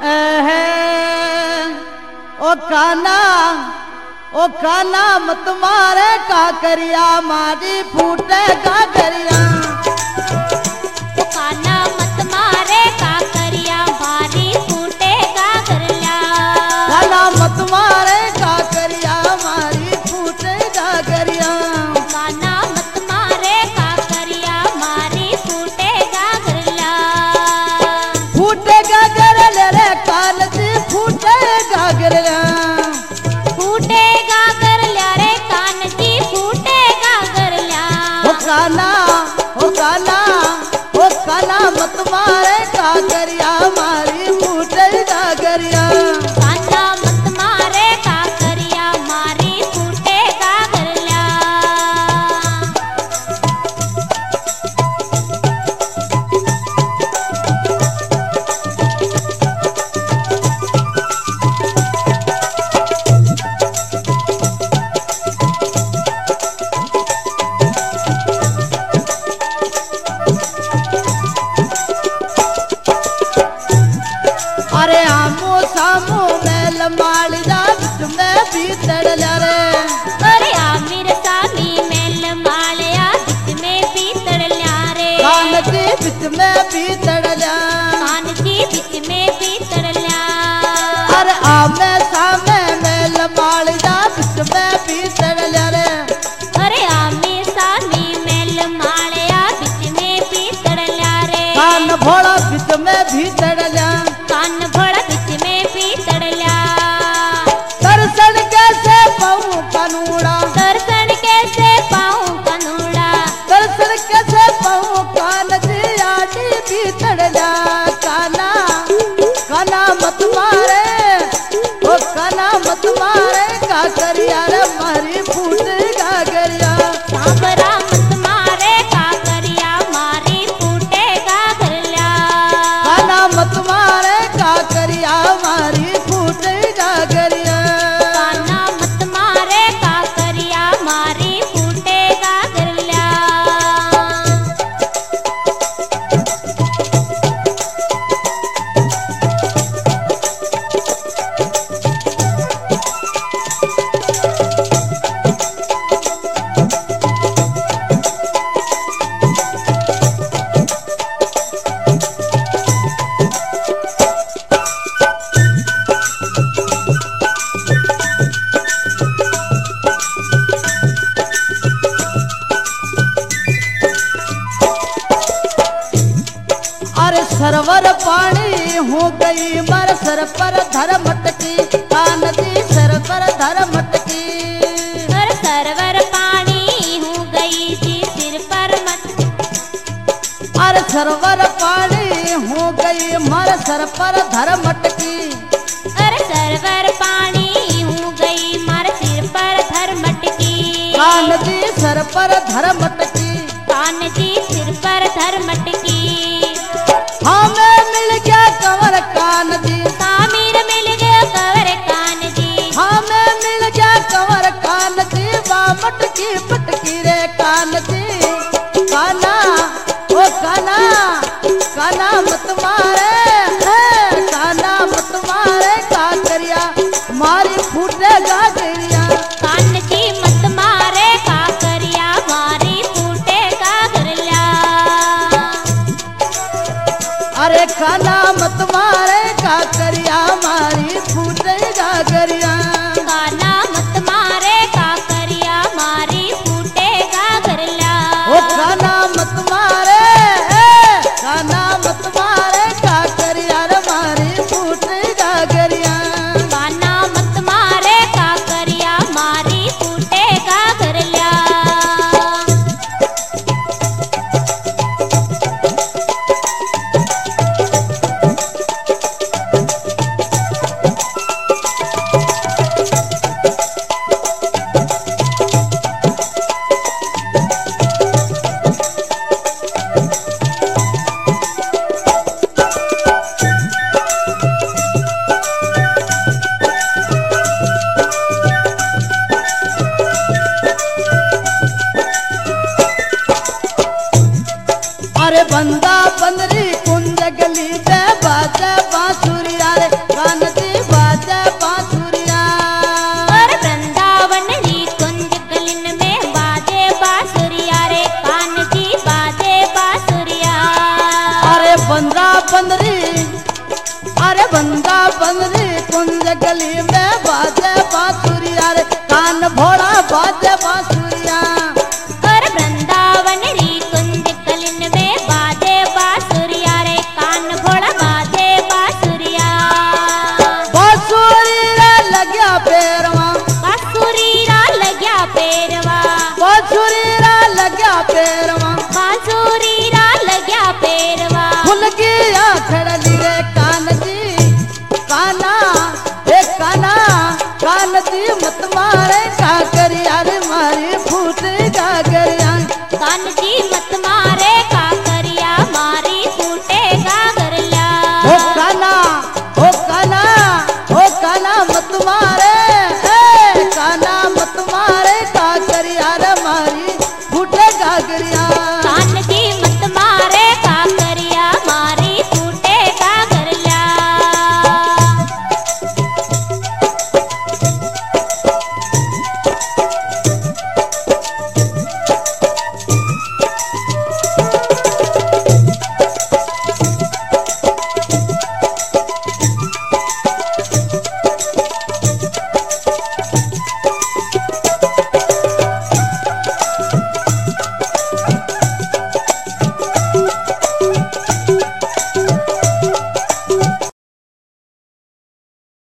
ओ काना मत मारे का करिया मारी फूटे का करिया। ओ काना मत मारे का करिया मारी फूटे का करिया। काना मत मारे का करिया मारी फूटे का करिया। काना मत मारे का करिया मारी फूटे का करिया। फूटे का करले रे कान जी फूटे का करले। फूटेगा कर लिया रे कान जी फूटेगा कर लिया। ओ काना मत मारे का करिया मारी फूटे का करिया। काना मत मारे का करिया मारी फूटेगा कर लिया। अरे आमो सामो मैल माल जा तुम्हें भीतर ला रे। अरे आमिर सामी मेल मालया बिच में भीतर लिया रे। कान जी बिच में भीतर ला। कान जी बिच में भीतर लिया। अरे आमे सामे मैल माल जा बिच में भीतर ला रे। अरे आमिर सामी मेल मालया बिच में भीतर लिया रे। कान भोला बिच में भीतर ला। कान भोला बिच में भीतर लिया। दर्शन कैसे पाऊं कानूड़ा। दर्शन कैसे पाऊं कनूड़ा। दर्शन कैसे पाऊं कान जी आटी भीतर ला। काना मत मारे ओ काना मत मारे का करिया रे मारी फूटे का करिया। सांवरा मत मारे का करिया मारी फूटेगा कर लिया। काना मत मारे का करिया मारी फूटे का करिया। काना मत मारे का करिया मारी फूटेगा कर लिया। अरे सरवर पानी हो गई मर सर पर धर मटकी। कान जी सर पर धर मटकी। हर सरवर पानी हो गई जी सिर पर मत। अरे सरवर पानी हो गई मर सर पर धर मटकी। हर सरवर पानी हो गई मार सिर पर धर मटकी। कान जी सर पर धर मटकी। कान जी सिर पर धर मटकी। हमें मिल गया कंवर कान जी। सामीर मिल गया कवर कान जी। हमें मिल गया कंवर कान जी बा मटकी पटकी रे कान जी। काना ओ काना मत मारे काना मत मारे का करिया मारी फूटे गा करिया। कान जी मत मारे का करिया मारी फूटेगा कर लिया। अरे काना मत मारे का करिया मारी फूटे गा करिया। काना मत मारे का करिया मारी फूटेगा कर लिया। ओ काना मत मारे का करिया रे मारी फूटे गा करिया। काना मत मारे का करिया मारी फूटेगा कर लिया। बंदरा बंदरी, अरे बंदरा बंदरी कुंज गली में बाजे बांसुरी, अरे कान भोला बाजे